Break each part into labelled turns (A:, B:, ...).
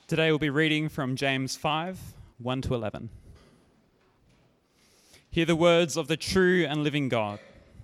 A: Today we'll be reading from James 5, 1 to 11. Hear the words of the true and living God.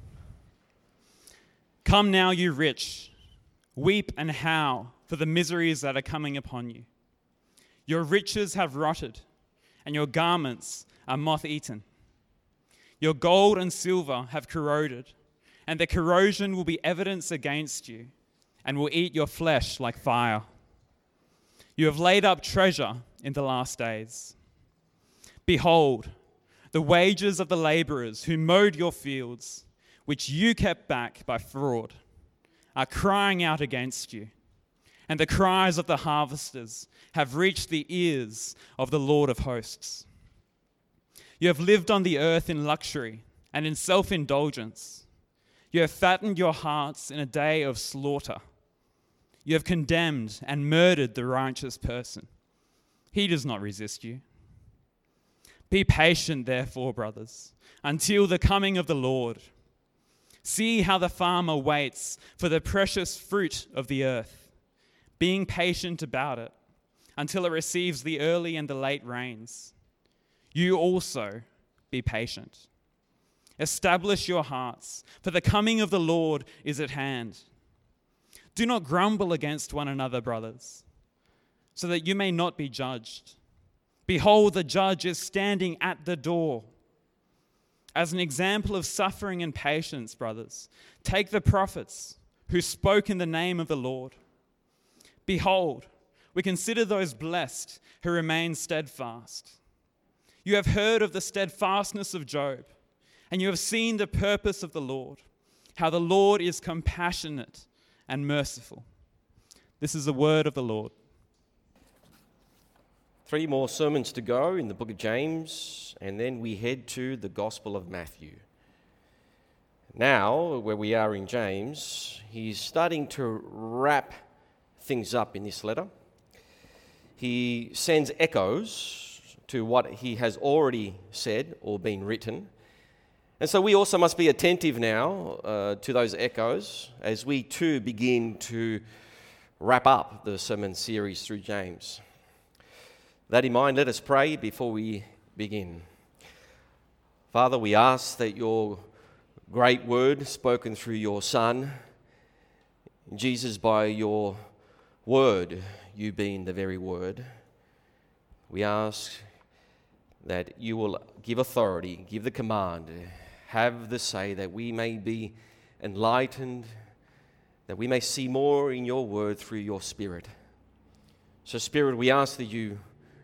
A: Come now, you rich, weep and howl for the miseries that are coming upon you. Your riches have rotted, and your garments are moth-eaten. Your gold and silver have corroded, and the corrosion will be evidence against you, and will eat your flesh like fire. You have laid up treasure in the last days. Behold, the wages of the laborers who mowed your fields, which you kept back by fraud, are crying out against you. And the cries of the harvesters have reached the ears of the Lord of hosts. You have lived on the earth in luxury and in self-indulgence. You have fattened your hearts in a day of slaughter. You have condemned and murdered the righteous person. He does not resist you. Be patient, therefore, brothers, until the coming of the Lord. See how the farmer waits for the precious fruit of the earth, being patient about it until it receives the early and the late rains. You also be patient. Establish your hearts, for the coming of the Lord is at hand. Do not grumble against one another, brothers, so that you may not be judged. Behold, the judge is standing at the door. As an example of suffering and patience, brothers, take the prophets who spoke in the name of the Lord. Behold, we consider those blessed who remain steadfast. You have heard of the steadfastness of Job, and you have seen the purpose of the Lord, how the Lord is compassionate and merciful. This is the word of the Lord.
B: 3 more sermons to go in the book of James, and then we head to the Gospel of Matthew. Now, where we are in James, he's starting to wrap things up in this letter. He sends echoes to what he has already said or been written. And so we also must be attentive now to those echoes as we too begin to wrap up the sermon series through James. That in mind, let us pray before we begin. Father, we ask that your great word spoken through your Son, Jesus, by your word, you being the very word, we ask that you will give authority, give the command, have the say, that we may be enlightened, that we may see more in your word through your Spirit. So, Spirit, we ask that you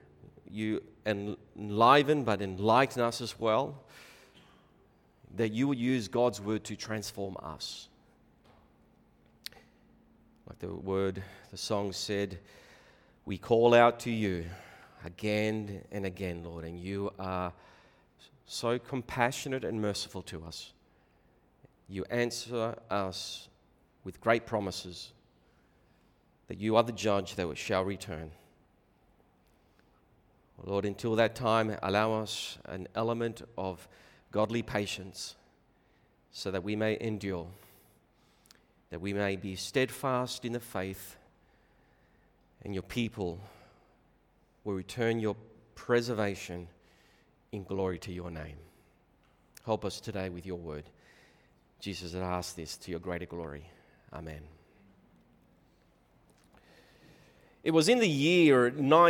B: enliven but enlighten us as well, that you will use God's word to transform us. Like the song said, we call out to you again and again, Lord, and you are so compassionate and merciful to us. You answer us with great promises that you are the judge that shall return. Lord, until that time, allow us an element of godly patience so that we may endure, that we may be steadfast in the faith, and your people will return your preservation in glory to your name. Help us today with your word. Jesus, I ask this to your greater glory. Amen. It was in the year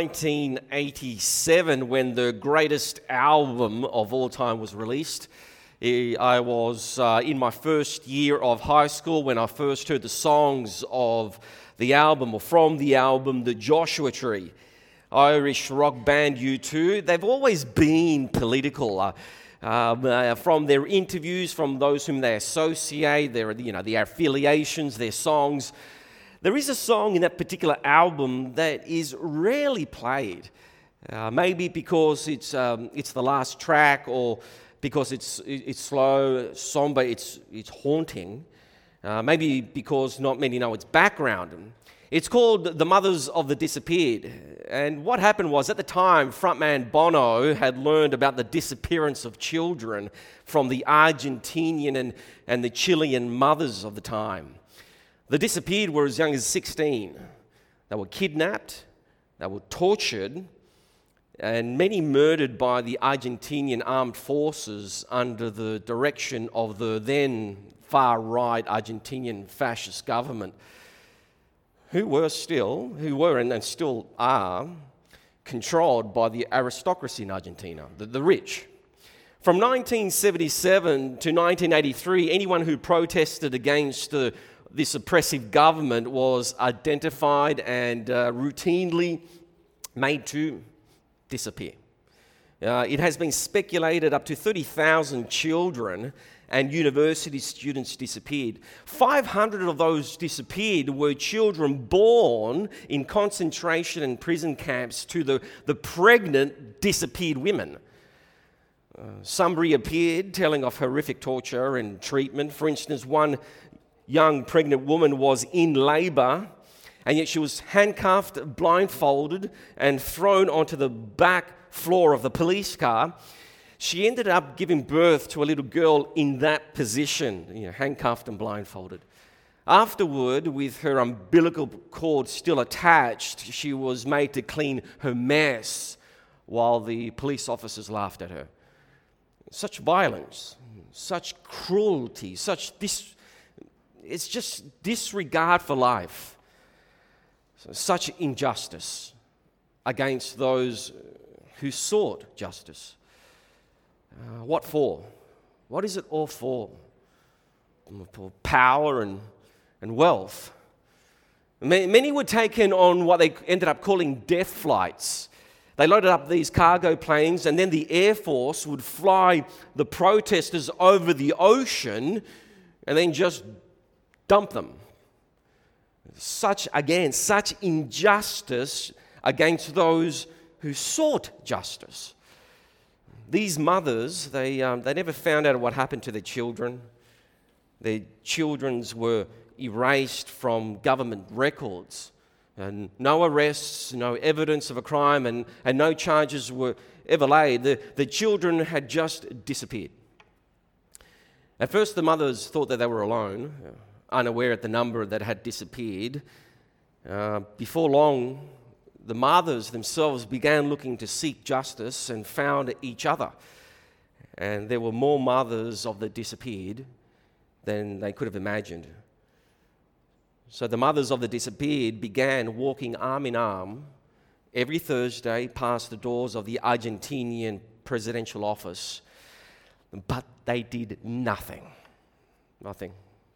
B: 1987 when the greatest album of all time was released. I was in my first year of high school when I first heard the songs of the album, or from the album, The Joshua Tree. Irish rock band U2. They've always been political. From their interviews, from those whom they associate, their affiliations, their songs. There is a song in that particular album that is rarely played. Maybe because it's the last track, or because it's slow, somber, it's haunting. Maybe because not many know its background. It's called The Mothers of the Disappeared. And what happened was, at the time, frontman Bono had learned about the disappearance of children from the Argentinian and the Chilean mothers of the time. The disappeared were as young as 16. They were kidnapped, They were tortured, and many murdered by the Argentinian armed forces under the direction of the then far-right Argentinian fascist government, who were and still are controlled by the aristocracy in Argentina, the rich. From 1977 to 1983, anyone who protested against this oppressive government was identified and routinely made to disappear. It has been speculated up to 30,000 children and university students disappeared. 500 of those disappeared were children born in concentration and prison camps to the pregnant disappeared women. Some reappeared, telling of horrific torture and treatment. For instance, one young pregnant woman was in labour, and yet she was handcuffed, blindfolded, and thrown onto the back floor of the police car. She ended up giving birth to a little girl in that position, handcuffed and blindfolded. Afterward, with her umbilical cord still attached, she was made to clean her mess while the police officers laughed at her. Such violence, such cruelty, it's just disregard for life. Such injustice against those who sought justice. What for? What is it all for? For power and wealth. Many were taken on what they ended up calling death flights. They loaded up these cargo planes, and then the Air Force would fly the protesters over the ocean and then just dump them. Such injustice against those who sought justice. These mothers, they never found out what happened to their children. Their children were erased from government records. And no arrests, no evidence of a crime, and no charges were ever laid. The children had just disappeared. At first, the mothers thought that they were alone, unaware of the number that had disappeared. Before long, the mothers themselves began looking to seek justice and found each other. And there were more mothers of the disappeared than they could have imagined. So the mothers of the disappeared began walking arm in arm every Thursday past the doors of the Argentinian presidential office. But they did nothing. Nothing.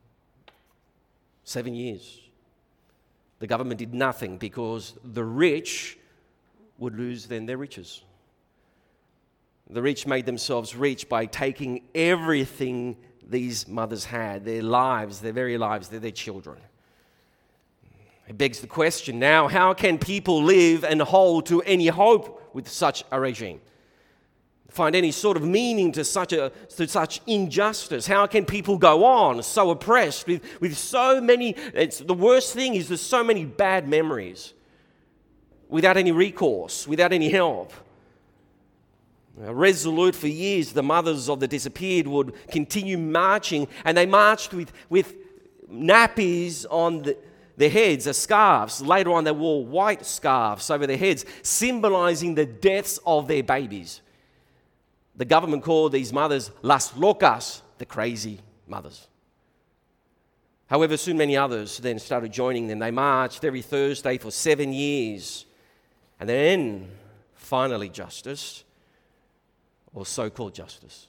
B: 7 years. The government did nothing because the rich would lose then their riches. The rich made themselves rich by taking everything these mothers had, their lives, their very lives, their children. It begs the question now, how can people live and hold to any hope with such a regime? Find any sort of meaning to such injustice? How can people go on so oppressed with so many? The worst thing is there's so many bad memories without any recourse, without any help. Resolute for years, the mothers of the disappeared would continue marching, and they marched with nappies on their heads, as scarves. Later on, they wore white scarves over their heads, symbolizing the deaths of their babies. The government called these mothers las locas, the crazy mothers. However, soon many others then started joining them. They marched every Thursday for 7 years. And then, finally, justice, or so-called justice.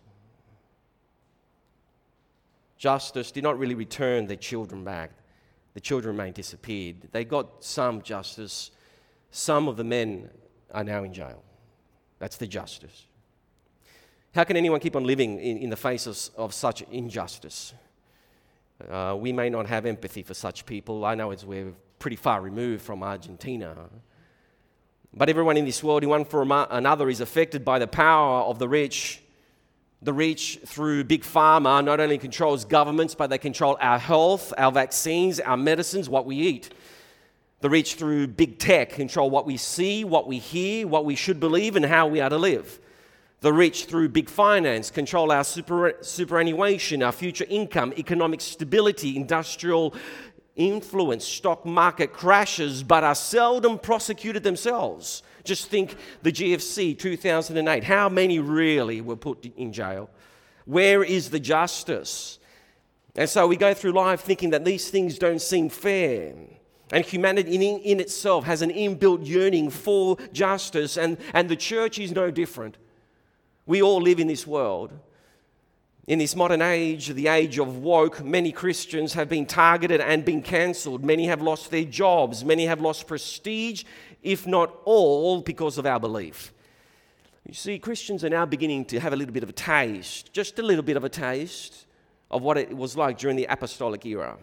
B: Justice did not really return their children back. The children remained disappeared. They got some justice. Some of the men are now in jail. That's the justice. How can anyone keep on living in the face of such injustice? We may not have empathy for such people. I know we're pretty far removed from Argentina. But everyone in this world, in one form or another, is affected by the power of the rich. The rich, through Big Pharma, not only controls governments, but they control our health, our vaccines, our medicines, what we eat. The rich, through Big Tech, control what we see, what we hear, what we should believe, and how we are to live. The rich, through big finance, control our superannuation, our future income, economic stability, industrial influence stock market crashes but are seldom prosecuted themselves. Just think the GFC 2008. How many really were put in jail? Where is the justice? And so we go through life thinking that these things don't seem fair. And humanity in itself has an inbuilt yearning for justice, and the church is no different. We all live in this world. In this modern age, the age of woke, many Christians have been targeted and been cancelled. Many have lost their jobs. Many have lost prestige, if not all, because of our belief. You see, Christians are now beginning to have a little bit of a taste, just a little bit of a taste, of what it was like during the apostolic era.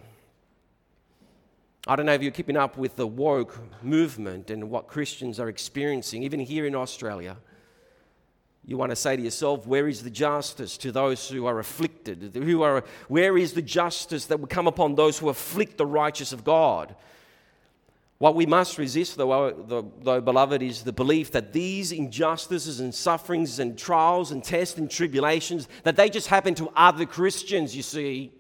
B: I don't know if you're keeping up with the woke movement and what Christians are experiencing, even here in Australia. You want to say to yourself, where is the justice to those who are afflicted? Where is the justice that will come upon those who afflict the righteous of God? What we must resist, though, beloved, is the belief that these injustices and sufferings and trials and tests and tribulations, that they just happen to other Christians, you see.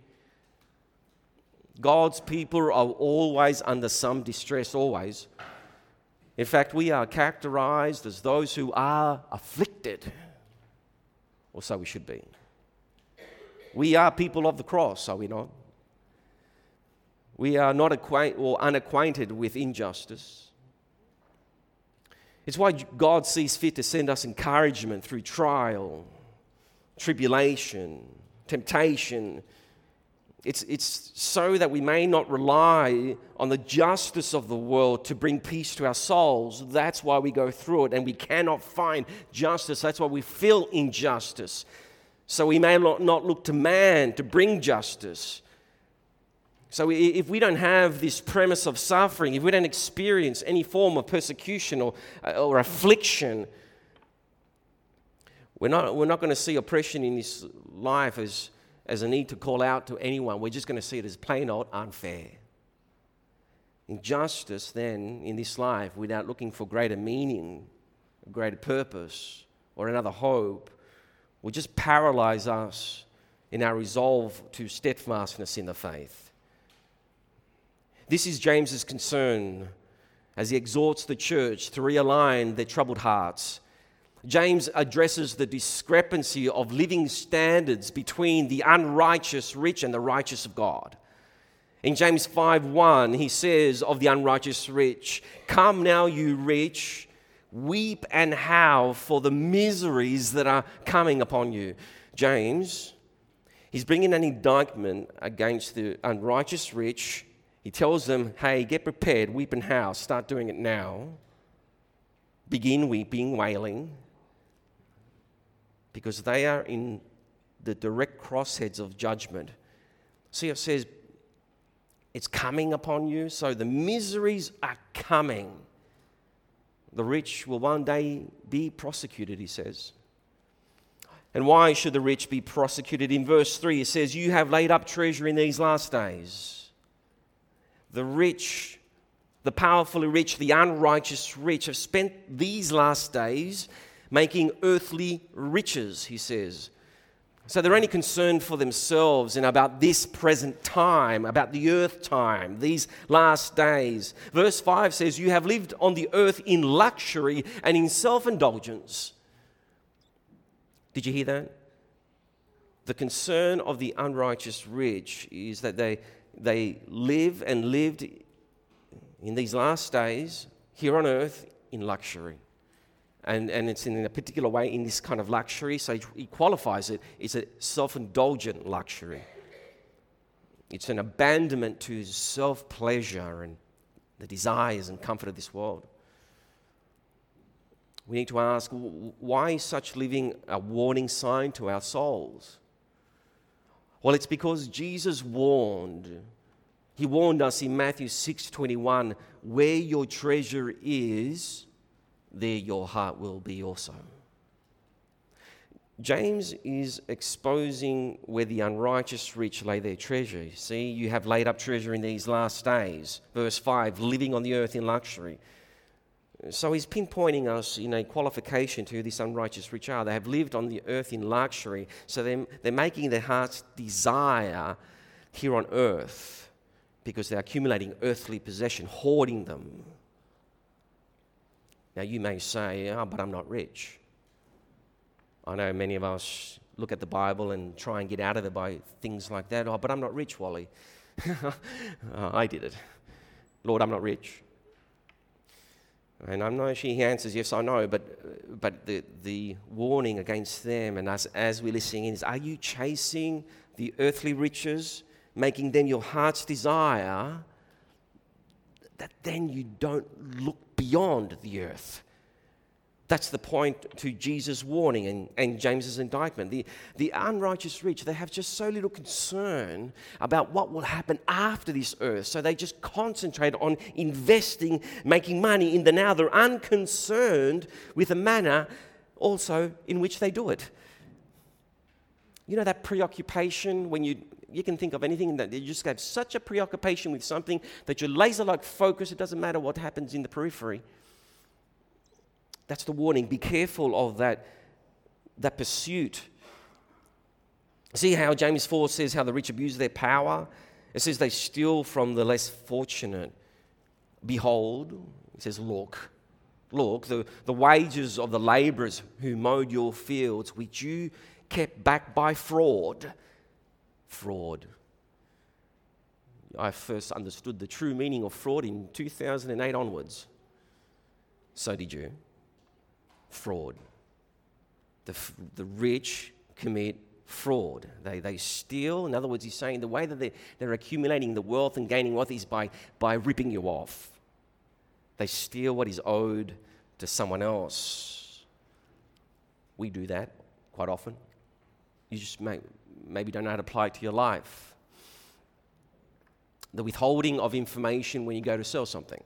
B: God's people are always under some distress, always. In fact, we are characterized as those who are afflicted, or so we should be. We are people of the cross, are we not? We are not unacquainted with injustice. It's why God sees fit to send us encouragement through trial, tribulation, temptation. It's so that we may not rely on the justice of the world to bring peace to our souls. That's why we go through it, and we cannot find justice. That's why we feel injustice. So we may not look to man to bring justice. So if we don't have this premise of suffering, if we don't experience any form of persecution or affliction, we're not going to see oppression in this life as a need to call out to anyone. We're just going to see it as plain old unfair. Injustice then in this life, without looking for greater meaning, greater purpose, or another hope, will just paralyze us in our resolve to steadfastness in the faith. This is James's concern as he exhorts the church to realign their troubled hearts. James addresses the discrepancy of living standards between the unrighteous rich and the righteous of God. In James 5:1, he says of the unrighteous rich, "Come now, you rich, weep and howl for the miseries that are coming upon you." James, he's bringing an indictment against the unrighteous rich. He tells them, hey, get prepared, weep and howl, start doing it now. Begin weeping, wailing, because they are in the direct crossheads of judgment. See, it says, it's coming upon you, so the miseries are coming. The rich will one day be prosecuted, he says. And why should the rich be prosecuted? In verse 3, it says, you have laid up treasure in these last days. The rich, the powerfully rich, the unrighteous rich have spent these last days making earthly riches, he says. So they're only concerned for themselves and about this present time, about the earth time, these last days. Verse 5 says, you have lived on the earth in luxury and in self-indulgence. Did you hear that? The concern of the unrighteous rich is that they live and lived in these last days here on earth in luxury. And it's in a particular way in this kind of luxury, so he qualifies it. It's a self-indulgent luxury. It's an abandonment to self-pleasure and the desires and comfort of this world. We need to ask, why is such living a warning sign to our souls? Well, it's because Jesus warned. He warned us in Matthew 6:21, where your treasure is, there your heart will be also. James is exposing where the unrighteous rich lay their treasure. See, you have laid up treasure in these last days. Verse 5, living on the earth in luxury. So he's pinpointing us in a qualification to who this unrighteous rich are. They have lived on the earth in luxury, so they're making their heart's desire here on earth because they're accumulating earthly possession, hoarding them. Now you may say, oh, but I'm not rich. I know many of us look at the Bible and try and get out of it by things like that. Oh, but I'm not rich, Wally. I did it. Lord, I'm not rich. And I know she answers, yes, I know, but the warning against them and us as we're listening is, are you chasing the earthly riches, making them your heart's desire, that then you don't look beyond the earth? That's the point to Jesus' warning and James's indictment. The unrighteous rich, they have just so little concern about what will happen after this earth. So they just concentrate on investing, making money in the now. They're unconcerned with the manner also in which they do it. You know that preoccupation when you can think of anything that you just have such a preoccupation with something that you're laser-like focused. It doesn't matter what happens in the periphery. That's the warning. Be careful of that pursuit. See how James 4 says how the rich abuse their power? It says they steal from the less fortunate. Behold, it says, look, the wages of the laborers who mowed your fields, which you kept back by fraud. Fraud. I first understood the true meaning of fraud in 2008 onwards. So did you. Fraud. The rich commit fraud. They steal. In other words, he's saying the way that they're accumulating the wealth and gaining wealth is by ripping you off. They steal what is owed to someone else. We do that quite often. You just maybe don't know how to apply it to your life. The withholding of information when you go to sell something.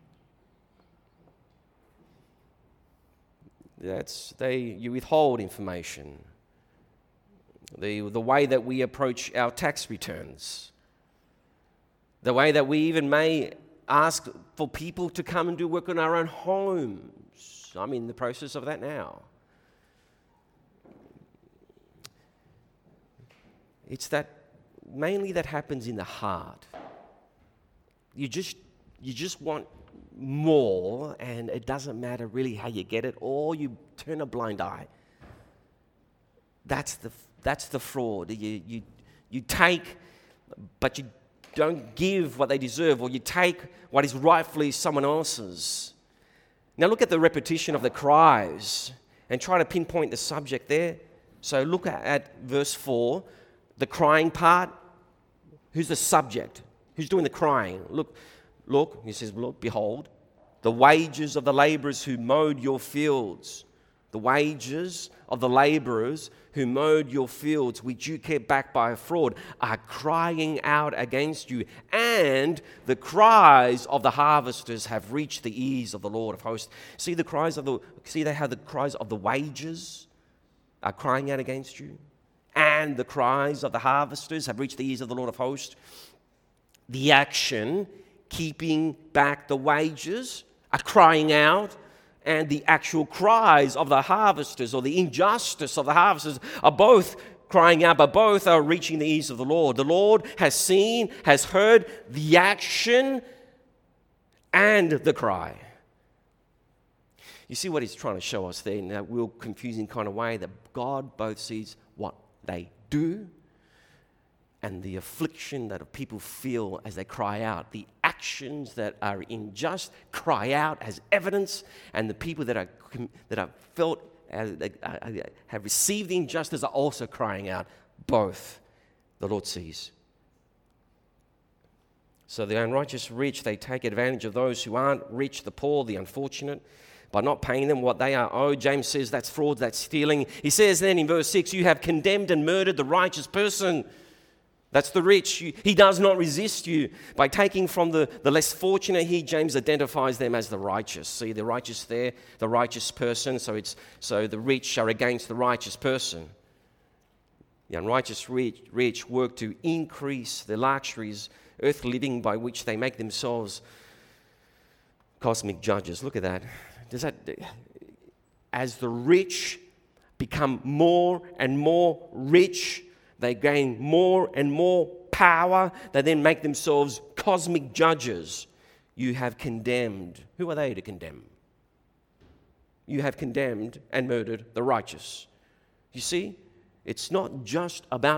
B: You withhold information. The way that we approach our tax returns. The way that we even may ask for people to come and do work on our own homes. I'm in the process of that now. It's that mainly that happens in the heart. You just want more, and it doesn't matter really how you get it, or you turn a blind eye. That's the fraud. You take, but you don't give what they deserve, or you take what is rightfully someone else's. Now look at the repetition of the cries and try to pinpoint the subject there. So look at verse 4, the crying part. Who's the subject? Who's doing the crying? Look, he says, look, behold, the wages of the laborers who mowed your fields. The wages of the laborers who mowed your fields, which you kept back by fraud, are crying out against you. And the cries of the harvesters have reached the ears of the Lord of hosts. See how the cries of the wages are crying out against you? And the cries of the harvesters have reached the ears of the Lord of hosts. The action, keeping back the wages, are crying out, and the actual cries of the harvesters, or the injustice of the harvesters, are both crying out, but both are reaching the ears of the Lord. The Lord has seen, has heard the action and the cry. You see what he's trying to show us there in that real confusing kind of way, that God both sees what they do and the affliction that people feel as they cry out. The actions that are unjust cry out as evidence, and the people that are felt have received the injustice are also crying out. Both the Lord sees. So the unrighteous rich, they take advantage of those who aren't rich, the poor, the unfortunate, by not paying them what they are owed. James says that's fraud, that's stealing. He says then in verse 6, you have condemned and murdered the righteous person. That's the rich. He does not resist you. By taking from the less fortunate, James identifies them as the righteous. See the righteous there, the righteous person. So the rich are against the righteous person. The unrighteous rich work to increase the luxuries, earthly living, by which they make themselves cosmic judges. Look at that. As the rich become more and more rich, they gain more and more power. They then make themselves cosmic judges, you have condemned. Who are they to condemn? You have condemned and murdered the righteous. You see, it's not just about,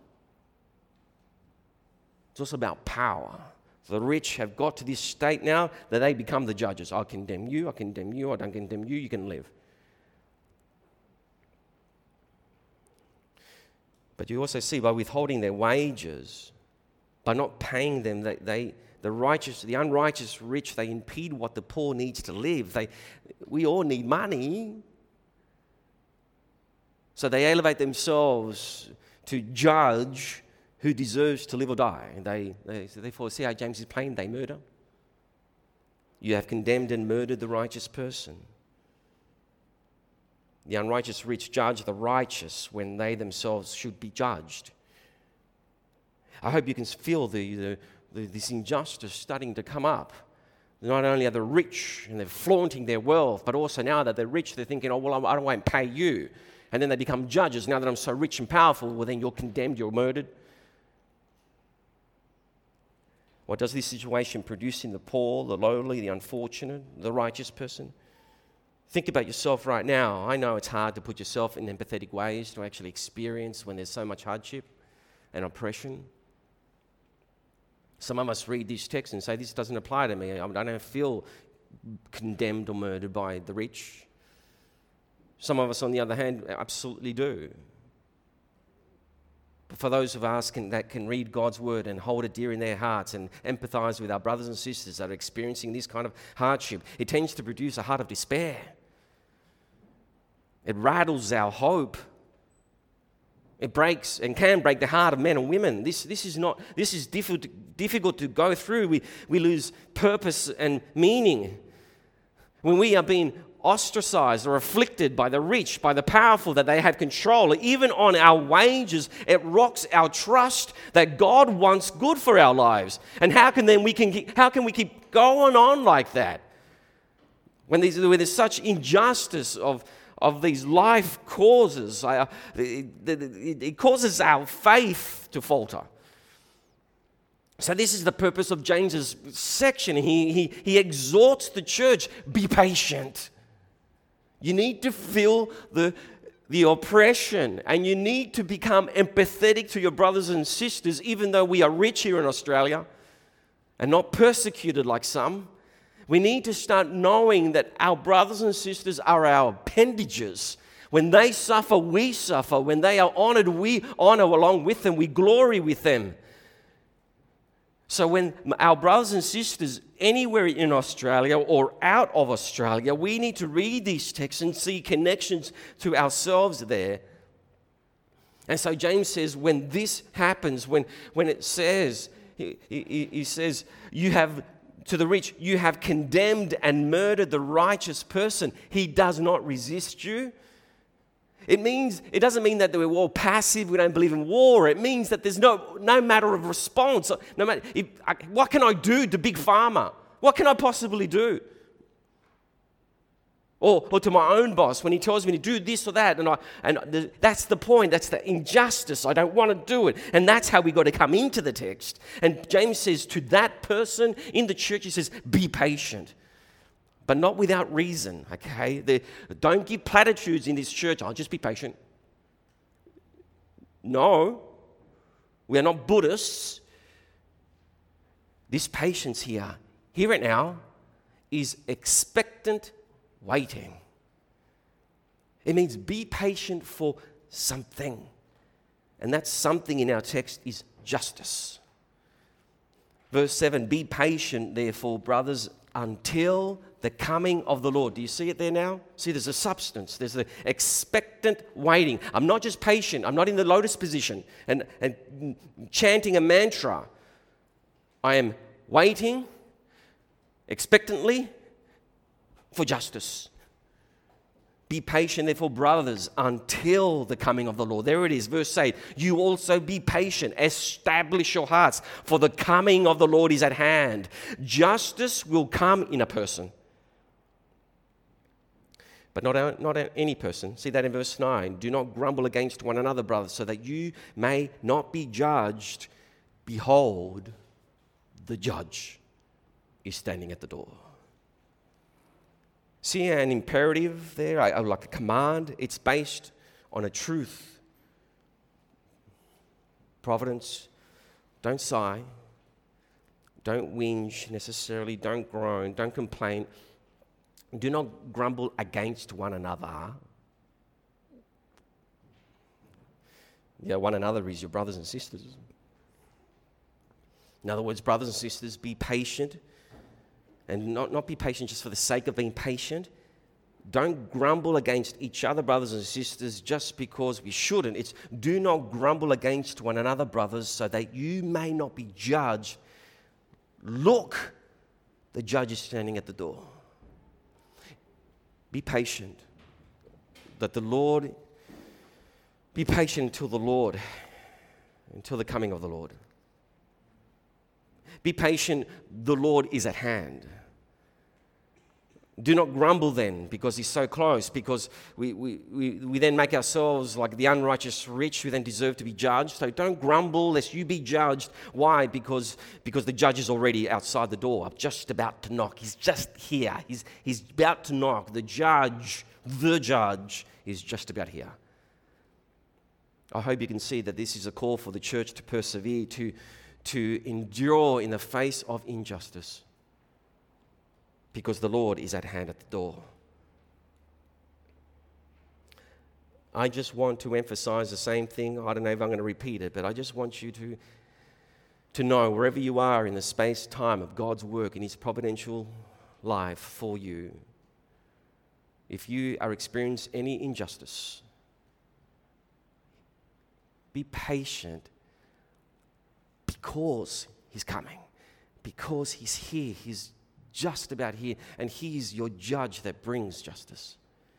B: it's also about power. The rich have got to this state now that they become the judges. I condemn you, I condemn you, I don't condemn you, you can live. But you also see by withholding their wages, by not paying them, the unrighteous rich, they impede what the poor needs to live. We all need money. So they elevate themselves to judge who deserves to live or die. And they therefore, see how James is playing? They murder. You have condemned and murdered the righteous person. The unrighteous rich judge the righteous when they themselves should be judged. I hope you can feel this injustice starting to come up. Not only are the rich and they're flaunting their wealth, but also now that they're rich, they're thinking, oh, well, I won't pay you. And then they become judges. Now that I'm so rich and powerful, well, then you're condemned, you're murdered. What does this situation produce in the poor, the lowly, the unfortunate, the righteous person? Think about yourself right now. I know it's hard to put yourself in empathetic ways to actually experience when there's so much hardship and oppression. Some of us read this text and say, this doesn't apply to me. I don't feel condemned or murdered by the rich. Some of us, on the other hand, absolutely do. But for those of us that can read God's word and hold it dear in their hearts and empathize with our brothers and sisters that are experiencing this kind of hardship, it tends to produce a heart of despair. It rattles our hope. It breaks and can break the heart of men and women. This is difficult to go through. We lose purpose and meaning. When we are being ostracized or afflicted by the rich, by the powerful, that they have control, even on our wages, it rocks our trust that God wants good for our lives. And how can we keep going on like that? When there's such injustice of these life causes, it causes our faith to falter. So this is the purpose of James's section. He exhorts the church, be patient. You need to feel the oppression, and you need to become empathetic to your brothers and sisters, even though we are rich here in Australia and not persecuted like some. We need to start knowing that our brothers and sisters are our appendages. When they suffer, we suffer. When they are honored, we honor along with them. We glory with them. So when our brothers and sisters anywhere in Australia or out of Australia, we need to read these texts and see connections to ourselves there. And so James says, when this happens, when it says, he says, you have, to the rich, you have condemned and murdered the righteous person. He does not resist you. It doesn't mean that we're all passive, we don't believe in war. It means that there's no matter of response. No matter, what can I do to Big Pharma? What can I possibly do? Or to my own boss when he tells me to do this or that, that's the point. That's the injustice. I don't want to do it, and that's how we got to come into the text. And James says to that person in the church, he says, "Be patient." But not without reason, okay? Don't give platitudes in this church. I'll just be patient. No, we are not Buddhists. This patience here, hear it now, is expectant waiting. It means be patient for something. And that something in our text is justice. Verse 7, be patient, therefore, brothers, until the coming of the Lord. Do you see it there now? See, there's a substance. There's the expectant waiting. I'm not just patient. I'm not in the lotus position and chanting a mantra. I am waiting expectantly for justice. Be patient, therefore, brothers, until the coming of the Lord. There it is, verse 8. You also be patient. Establish your hearts, for the coming of the Lord is at hand. Justice will come in a person. But not any person. See that in verse 9. Do not grumble against one another, brothers, so that you may not be judged. Behold, the judge is standing at the door. See an imperative there, like a command? It's based on a truth. Providence, don't sigh, don't whinge necessarily, don't groan, don't complain. Do not grumble against one another. Yeah, one another is your brothers and sisters. In other words, brothers and sisters, be patient. And not be patient just for the sake of being patient. Don't grumble against each other, brothers and sisters, just because we shouldn't. It's do not grumble against one another, brothers, so that you may not be judged. Look, the judge is standing at the door. Be patient. Be patient until the coming of the Lord. Be patient, the Lord is at hand. Do not grumble then, because he's so close, because we then make ourselves like the unrighteous rich who then deserve to be judged. So don't grumble lest you be judged. Why? Because the judge is already outside the door, just about to knock. He's just here. He's about to knock. The judge is just about here. I hope you can see that this is a call for the church to persevere, to endure in the face of injustice, because the Lord is at hand at the door. I just want to emphasize the same thing. I don't know if I'm going to repeat it, but I just want you to know, wherever you are in the space-time of God's work in His providential life for you, if you are experiencing any injustice, be patient, because He's coming, because He's here. He's just about here, and He is your judge that brings justice.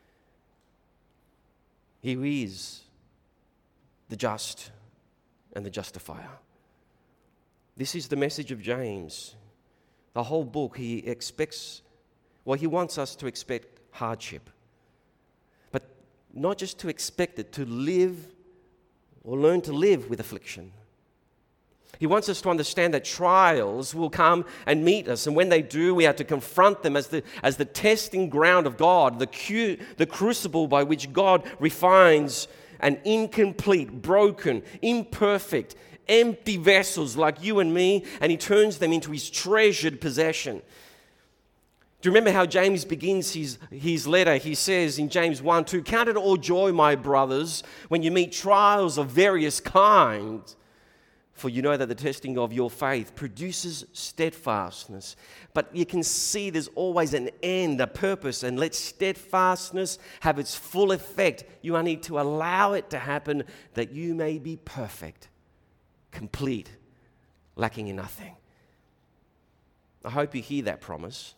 B: He is the just and the justifier. This is the message of James. The whole book, he wants us to expect hardship, but not just to expect it, to live or learn to live with affliction. He wants us to understand that trials will come and meet us, and when they do, we have to confront them as the testing ground of God, the crucible by which God refines an incomplete, broken, imperfect, empty vessels like you and me, and He turns them into His treasured possession. Do you remember how James begins his letter? He says in James 1:2, "Count it all joy, my brothers, when you meet trials of various kinds. For you know that the testing of your faith produces steadfastness." But you can see there's always an end, a purpose, and let steadfastness have its full effect. You need to allow it to happen, that you may be perfect, complete, lacking in nothing. I hope you hear that promise.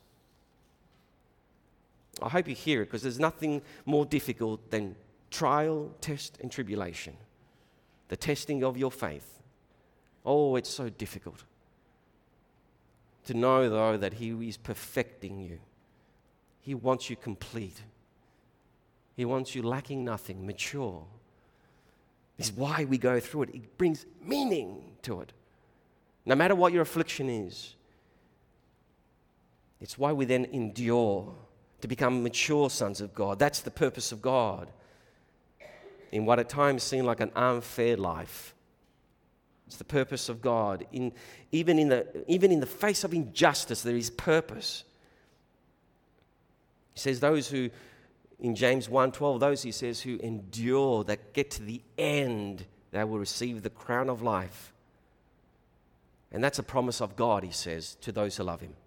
B: I hope you hear it, because there's nothing more difficult than trial, test, and tribulation. The testing of your faith. Oh, it's so difficult to know, though, that He is perfecting you. He wants you complete. He wants you lacking nothing, mature. This is why we go through it. It brings meaning to it. No matter what your affliction is, it's why we then endure to become mature sons of God. That's the purpose of God in what at times seemed like an unfair life. It's the purpose of God. Even in the face of injustice, there is purpose. He says those who, in James 1:12, those he says who endure, that get to the end, they will receive the crown of life. And that's a promise of God, he says, to those who love Him.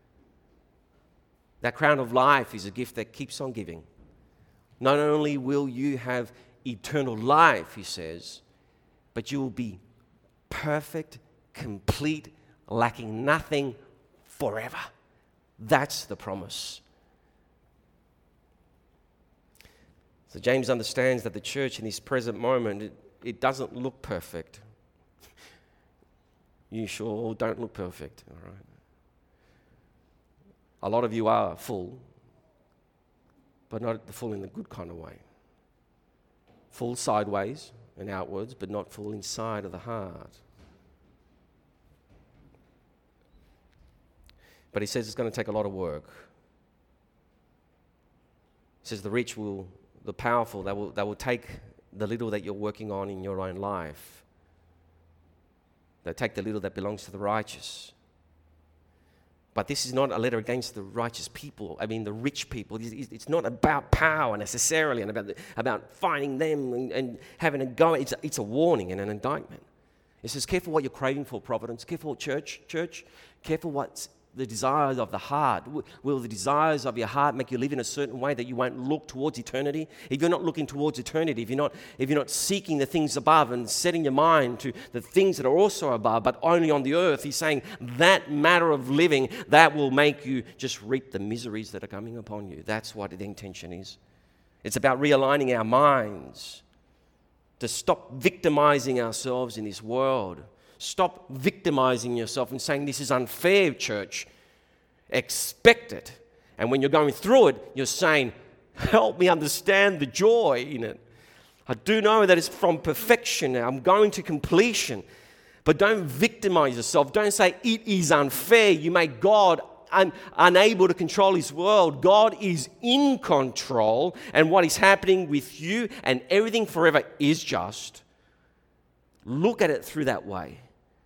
B: That crown of life is a gift that keeps on giving. Not only will you have eternal life, he says, but you will be perfect, complete, lacking nothing forever. That's the promise. So James understands that the church in this present moment, it doesn't look perfect. You sure don't look perfect, all right? A lot of you are full, but not full in the good kind of way. Full sideways and outwards, but not full inside of the heart. But he says it's going to take a lot of work. He says the powerful, they will take the little that you're working on in your own life. They'll take the little that belongs to the righteous. But this is not a letter against the righteous people. I mean, the rich people. It's not about power necessarily and about finding them and having a go. It's a warning and an indictment. It says, careful what you're craving for, Providence. Careful, church. Careful what's the desires of the heart. Will the desires of your heart make you live in a certain way that you won't look towards eternity? If you're not looking towards eternity, if you're not seeking the things above and setting your mind to the things that are also above, but only on the earth, he's saying that matter of living, that will make you just reap the miseries that are coming upon you. That's what the intention is. It's about realigning our minds to stop victimizing ourselves in this world. Stop victimizing yourself and saying, this is unfair, church. Expect it. And when you're going through it, you're saying, help me understand the joy in it. I do know that it's from perfection. I'm going to completion. But don't victimize yourself. Don't say, it is unfair. You make God unable to control his world. God is in control. And what is happening with you and everything forever is just. Look at it through that way.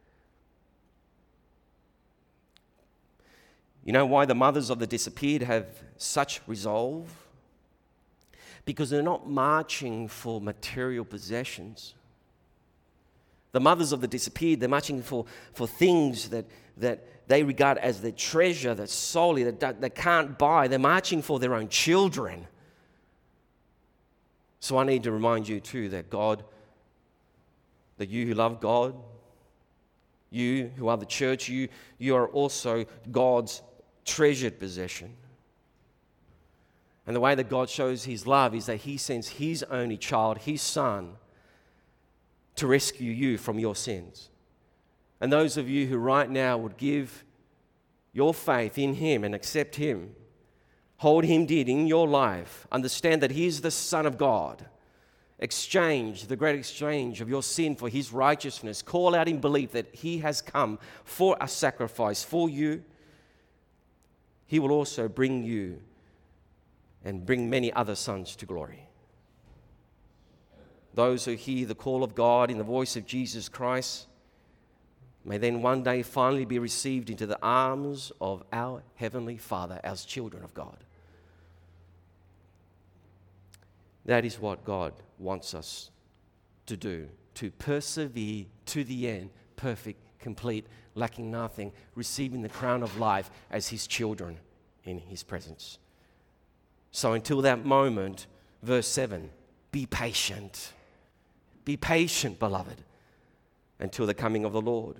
B: You know why the mothers of the disappeared have such resolve? Because they're not marching for material possessions. The mothers of the disappeared, they're marching for things that they regard as their treasure, that's solely, that they can't buy. They're marching for their own children. So I need to remind you too that you who love God, you who are the church, you are also God's treasured possession. And the way that God shows his love is that he sends his only child, his son, to rescue you from your sins. And those of you who right now would give your faith in him and accept him, hold him dear in your life, understand that he is the Son of God. Exchange, the great exchange of your sin for his righteousness. Call out in belief that he has come for a sacrifice for you. He will also bring you and bring many other sons to glory. Those who hear the call of God in the voice of Jesus Christ may then one day finally be received into the arms of our Heavenly Father as children of God. That is what God wants us to do, to persevere to the end, perfect, complete, lacking nothing, receiving the crown of life as his children in his presence. So until that moment, verse 7, be patient. Be patient, beloved, until the coming of the Lord.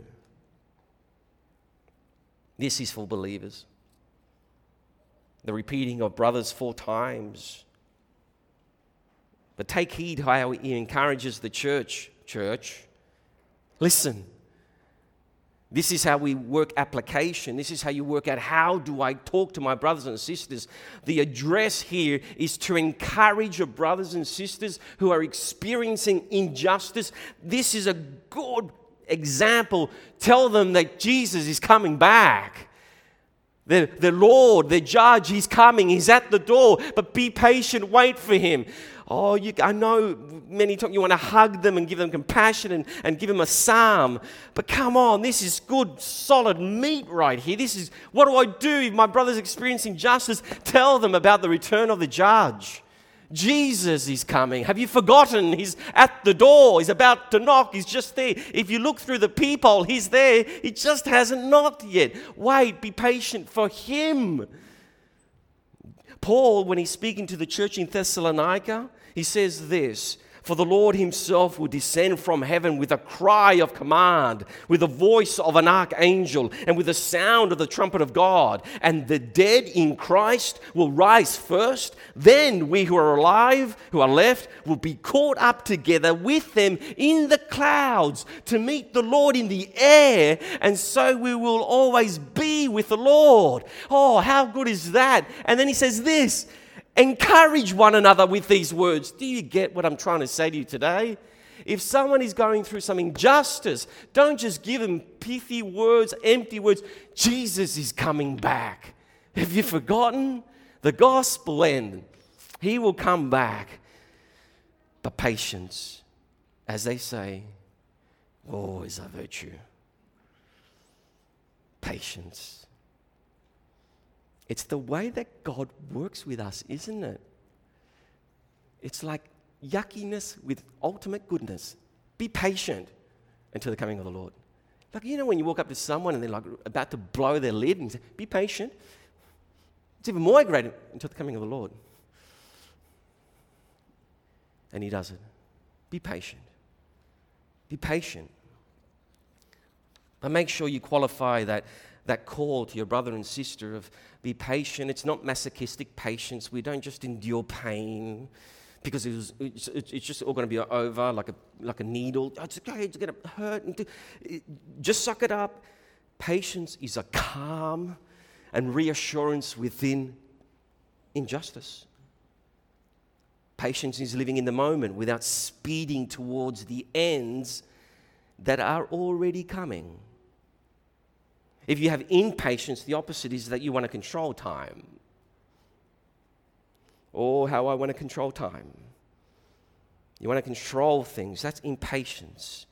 B: This is for believers. The repeating of brothers 4 times. But take heed how he encourages the church. Church, listen. This is how we work application. This is how you work out how do I talk to my brothers and sisters. The address here is to encourage your brothers and sisters who are experiencing injustice. This is a good example. Tell them that Jesus is coming back. The Lord, the judge, he's coming. He's at the door. But be patient. Wait for him. I know many times you want to hug them and give them compassion and give them a psalm. But come on, this is good, solid meat right here. This is, what do I do if my brother's experiencing justice? Tell them about the return of the judge. Jesus is coming. Have you forgotten? He's at the door. He's about to knock. He's just there. If you look through the peephole, he's there. He just hasn't knocked yet. Wait, be patient for him. Paul, when he's speaking to the church in Thessalonica, he says this, for the Lord himself will descend from heaven with a cry of command, with the voice of an archangel, and with the sound of the trumpet of God. And the dead in Christ will rise first. Then we who are alive, who are left, will be caught up together with them in the clouds to meet the Lord in the air. And so we will always be with the Lord. Oh, how good is that? And then he says this, encourage one another with these words. Do you get what I'm trying to say to you today? If someone is going through some injustice, don't just give them pithy words, empty words. Jesus is coming back. Have you forgotten the gospel end? He will come back. But patience, as they say, woe is a virtue. Patience. It's the way that God works with us, isn't it? It's like yuckiness with ultimate goodness. Be patient until the coming of the Lord. Like, when you walk up to someone and they're like about to blow their lid and you say, be patient. It's even more great until the coming of the Lord. And he does it. Be patient. Be patient. But make sure you qualify that call to your brother and sister of be patient. It's not masochistic patience. We don't just endure pain because it's just all going to be over like a needle. It's okay, it's going to hurt. Just suck it up. Patience is a calm and reassurance within injustice. Patience is living in the moment without speeding towards the ends that are already coming. If you have impatience, the opposite is that you want to control time. Oh, how I want to control time. You want to control things. That's impatience.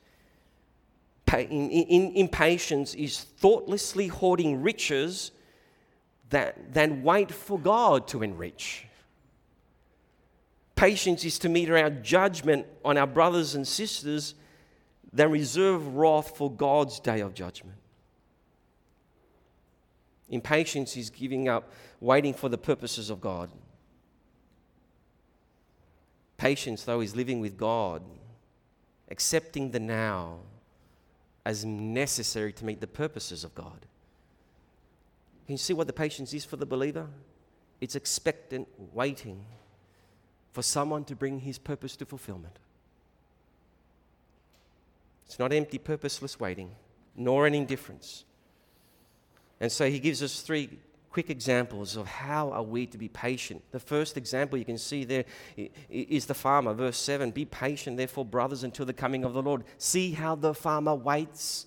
B: Impatience is thoughtlessly hoarding riches than wait for God to enrich. Patience is to meter our judgment on our brothers and sisters than reserve wrath for God's day of judgment. Impatience is giving up, waiting for the purposes of God. Patience, though, is living with God, accepting the now as necessary to meet the purposes of God. Can you see what the patience is for the believer? It's expectant waiting for someone to bring his purpose to fulfillment. It's not empty, purposeless waiting, nor an indifference. And so he gives us 3 quick examples of how are we to be patient. The first example you can see there is the farmer, verse 7. Be patient, therefore, brothers, until the coming of the Lord. See how the farmer waits.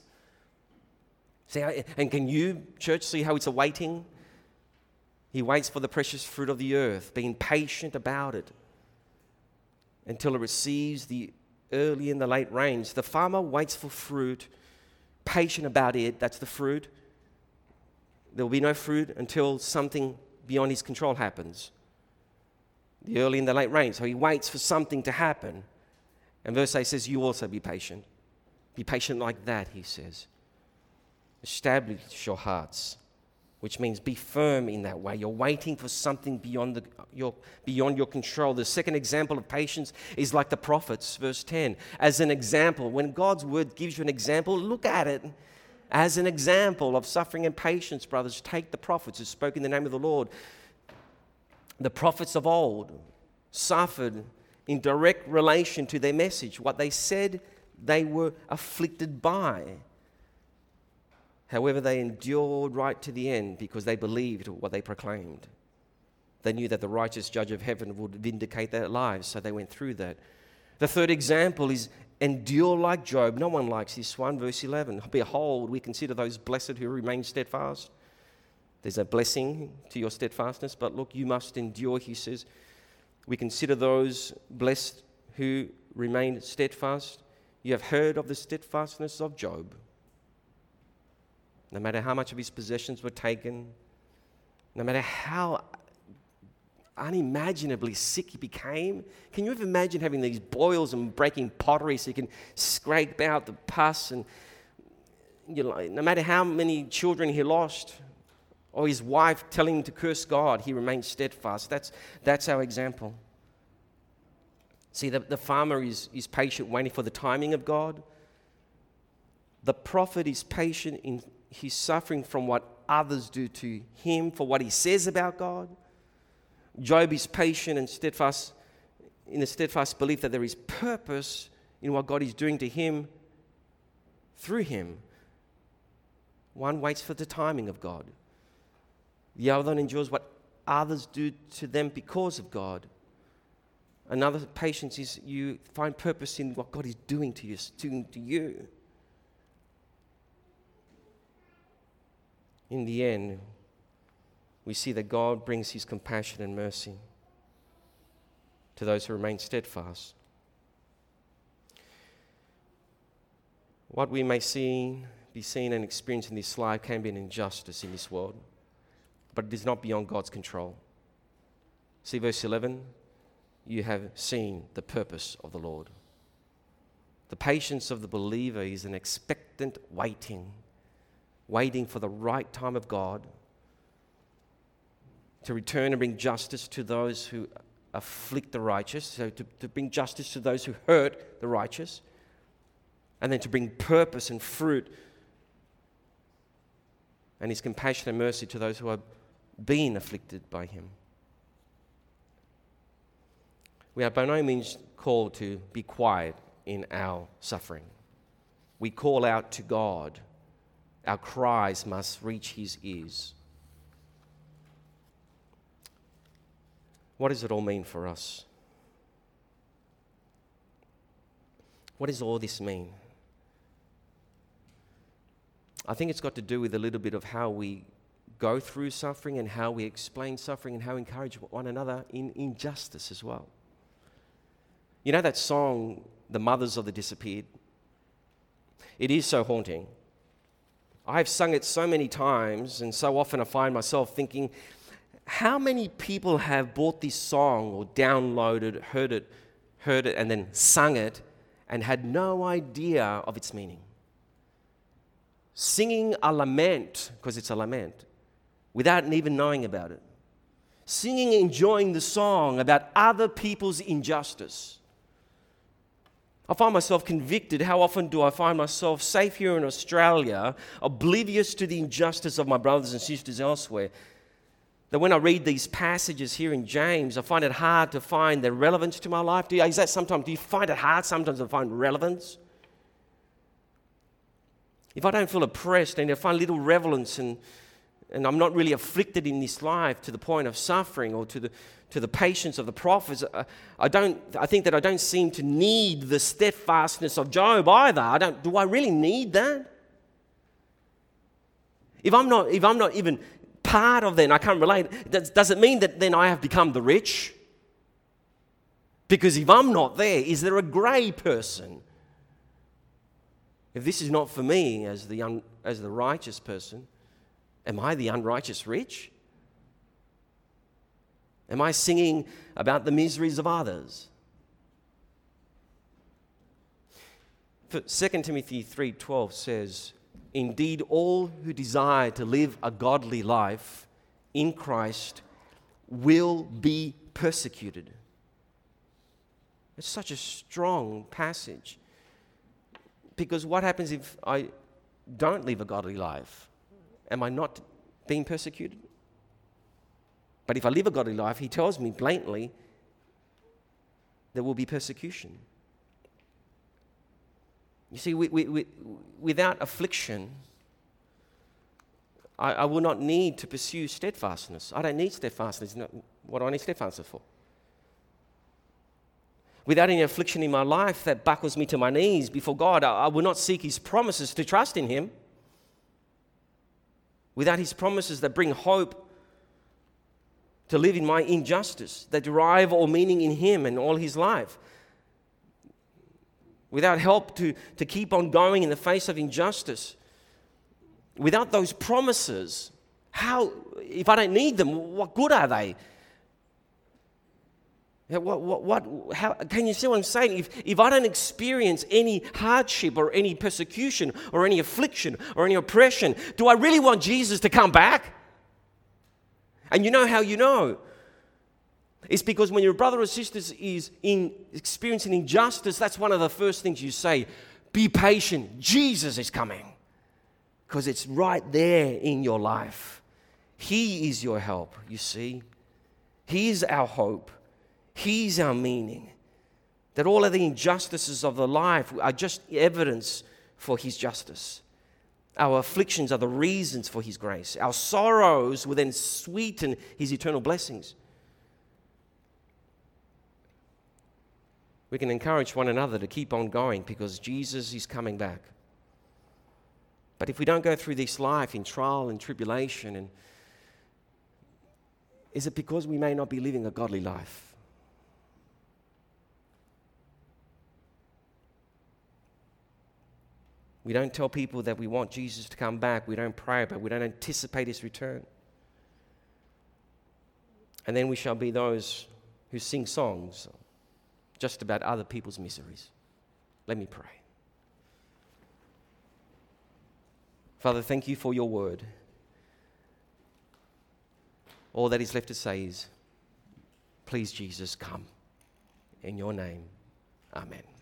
B: And can you, church, see how it's a waiting? He waits for the precious fruit of the earth, being patient about it until it receives the early and the late rains. The farmer waits for fruit, patient about it. That's the fruit. There will be no fruit until something beyond his control happens. The early and the late rain. So he waits for something to happen. And verse 8 says, you also be patient. Be patient like that, he says. Establish your hearts, which means be firm in that way. You're waiting for something beyond your control. The second example of patience is like the prophets, verse 10. As an example, when God's word gives you an example, look at it. As an example of suffering and patience, brothers, take the prophets who spoke in the name of the Lord. The prophets of old suffered in direct relation to their message. What they said, they were afflicted by. However, they endured right to the end because they believed what they proclaimed. They knew that the righteous judge of heaven would vindicate their lives, so they went through that. The third example is endure like Job. No one likes this one. Verse 11. Behold, we consider those blessed who remain steadfast. There's a blessing to your steadfastness, but look, you must endure, he says. We consider those blessed who remain steadfast. You have heard of the steadfastness of Job. No matter how much of his possessions were taken, no matter how unimaginably sick he became. Can you ever imagine having these boils and breaking pottery so you can scrape out the pus? And no matter how many children he lost, or his wife telling him to curse God, he remained steadfast. That's our example. See, the farmer is patient, waiting for the timing of God. The prophet is patient in his suffering from what others do to him, for what he says about God. Job is patient and steadfast in the steadfast belief that there is purpose in what God is doing to him through him. One waits for the timing of God. The other endures what others do to them because of God. Another patience is you find purpose in what God is doing to you. In the end, we see that God brings his compassion and mercy to those who remain steadfast. What we may be seen and experience in this life can be an injustice in this world, but it is not beyond God's control. See verse 11, you have seen the purpose of the Lord. The patience of the believer is an expectant waiting for the right time of God to return and bring justice to those who afflict the righteous, so to bring justice to those who hurt the righteous, and then to bring purpose and fruit and his compassion and mercy to those who are being afflicted by him. We are by no means called to be quiet in our suffering. We call out to God. Our cries must reach his ears. What does it all mean for us? What does all this mean? I think it's got to do with a little bit of how we go through suffering and how we explain suffering and how we encourage one another in injustice as well. You know that song, The Mothers of the Disappeared? It is so haunting. I've sung it so many times, and so often I find myself thinking, how many people have bought this song or downloaded, heard it, and then sung it and had no idea of its meaning? Singing a lament, because it's a lament, without even knowing about it. Singing, enjoying the song about other people's injustice. I find myself convicted. How often do I find myself safe here in Australia, oblivious to the injustice of my brothers and sisters elsewhere? That when I read these passages here in James, I find it hard to find their relevance to my life. Do you find it hard sometimes to find relevance? If I don't feel oppressed and I find little relevance and I'm not really afflicted in this life to the point of suffering or to the patience of the prophets, I think that I don't seem to need the steadfastness of Job either. Do I really need that? If I'm not even part of that, and I can't relate, does it mean that then I have become the rich? Because if I'm not there, is there a grey person? If this is not for me as the righteous person, am I the unrighteous rich? Am I singing about the miseries of others? 2 Timothy 3:12 says, "Indeed, all who desire to live a godly life in Christ will be persecuted." It's such a strong passage. Because what happens if I don't live a godly life? Am I not being persecuted? But if I live a godly life, he tells me blatantly there will be persecution. You see, without affliction, I will not need to pursue steadfastness. I don't need steadfastness. What do I need steadfastness for? Without any affliction in my life that buckles me to my knees before God, I will not seek his promises to trust in him. Without his promises that bring hope to live in my injustice, that derive all meaning in him and all his life. Without help to keep on going in the face of injustice. Without those promises, if I don't need them, what good are they? How can you see what I'm saying? If I don't experience any hardship or any persecution or any affliction or any oppression, do I really want Jesus to come back? And you know how you know? It's because when your brother or sister is experiencing injustice, that's one of the first things you say. Be patient. Jesus is coming. Because it's right there in your life. He is your help, you see. He is our hope. He's our meaning. That all of the injustices of the life are just evidence for his justice. Our afflictions are the reasons for his grace. Our sorrows will then sweeten his eternal blessings. We can encourage one another to keep on going because Jesus is coming back. But if we don't go through this life in trial and tribulation, and is it because we may not be living a godly life? We don't tell people that we want Jesus to come back. We don't pray, but we don't anticipate his return. And then we shall be those who sing songs just about other people's miseries. Let me pray. Father, thank you for your word. All that is left to say is, please, Jesus, come. In your name, amen.